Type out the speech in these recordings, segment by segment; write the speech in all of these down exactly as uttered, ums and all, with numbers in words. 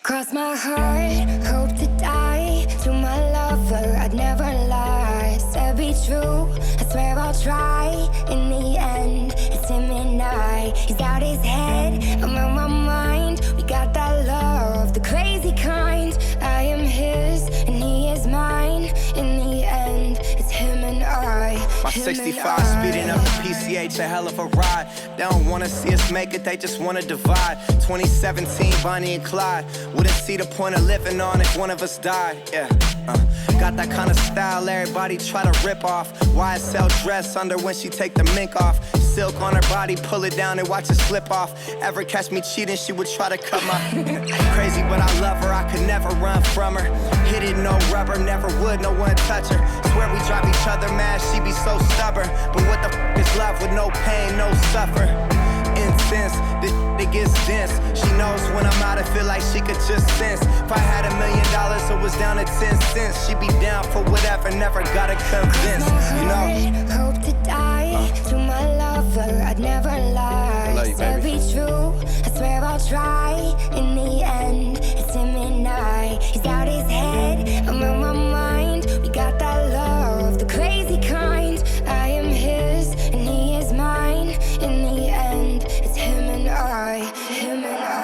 Cross my heart, hope to die. To my lover, I'd never lie. Said be true, I swear I'll try. In the end, it's him and I. He's out his head, I'm on my mind. We got that love, the crazy kind. I am his, and he is mine. In the end, it's him and I. My sixty-five speeding up the P C H, a hell of a ride. They don't wanna see us make it, they just wanna divide. twenty seventeen, Bonnie and Clyde. Wouldn't see the point of living on if one of us died. Yeah, uh, got that kind of style everybody try to rip off. Y S L dress under when she take the mink off. Silk on her body, pull it down and watch it slip off. Ever catch me cheating, she would try to cut my crazy, but I love her, I could never run from her. Hit it, no rubber, never would, no one touch her. Swear we drive each other mad, she be so stubborn. But what the f is love with no pain, no suffer? Incense, this it gets dense. She knows when I'm out, I feel like she could just sense. If I had a million dollars, it was down to ten cents. She'd be down for whatever, never gotta convince, you know. Hope to die uh. to my lover, I'd never lie. Love you, Said baby. be true, I swear I'll try. In the end, it's him and I. He's out his head, I'm on my mind. We got that love, the crazy kind. I am his, and he is mine. In the end, it's him and I, him and I.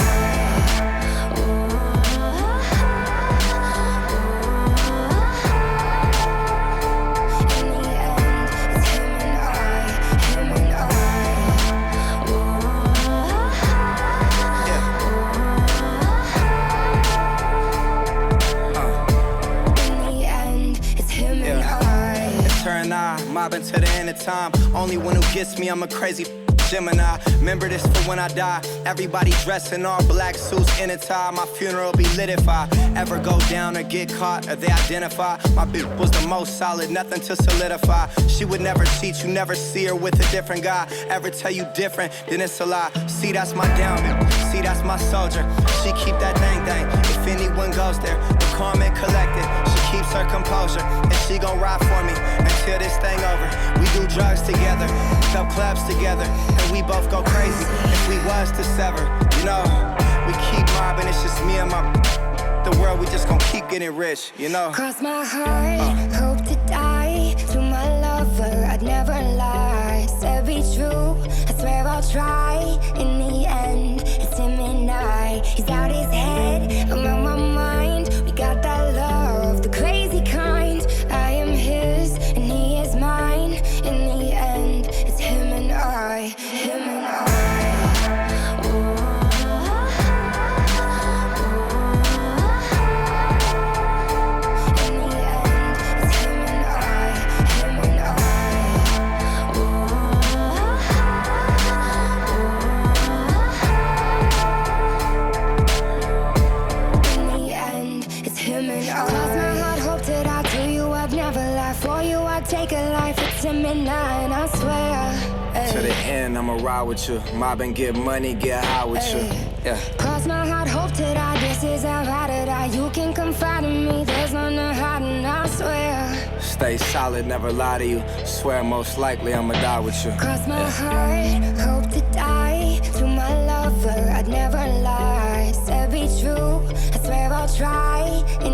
Mobbing to the end of time. Only one who gets me, I'm a crazy Gemini. Remember this for when I die. Everybody dressed in all black suits in a tie. My funeral be lit if I ever go down or get caught or they identify. My bitch was the most solid, nothing to solidify. She would never cheat, you never see her with a different guy. Ever tell you different, then it's a lie. See, that's my down bitch. See, that's my soldier. She keep that thing thing. If anyone goes there, the calm and collected. She keeps her composure, and she gon' ride for me until this thing over. We do drugs together, sell clubs together, and we both go crazy if we was to sever. You know, we keep mobbing, it's just me and my the world, we just gon' keep getting rich, you know. Cross my heart, uh. hope to die. To my lover, I'd never lie. Said be true, I swear I'll try. In the end, it's him and I. He's out his head, I'm on my mind. We got that love, the crazy kind. I am his, and he is mine. In the end, it's him and I, him and I. Take a life, it's him and I, and I swear. Ay. To the end, I'ma ride with you. Mob and get money, get high with Ay. you. Yeah. Cross my heart, hope to die. This is how I to die. You can confide in me. There's none to hide, and I swear. Stay solid, never lie to you. Swear most likely I'ma die with you. Cross my yeah. heart, hope to die. To my lover, I'd never lie. Said be true, I swear I'll try. In